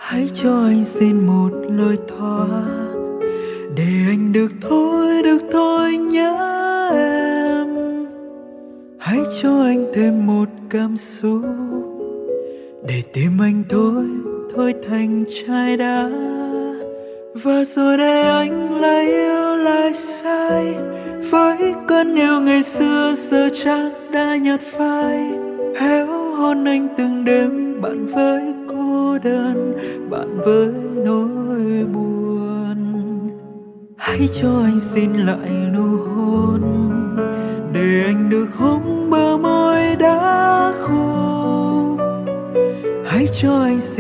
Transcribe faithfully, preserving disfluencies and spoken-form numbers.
Hãy cho anh xin một lối thoát để anh được thôi, được thôi nhớ em. Hãy cho anh thêm một cảm xúc để tim anh thôi, thôi thành chai đá. Và rồi đây anh lại yêu lại say, với cơn yêu ngày xưa giờ chắc đã nhạt phai. Héo hôn anh từng đêm, bạn với cô đơn, bạn với nỗi buồn. Hãy cho anh xin lại nụ hôn để anh được hôn bờ môi đã khô. Hãy cho anh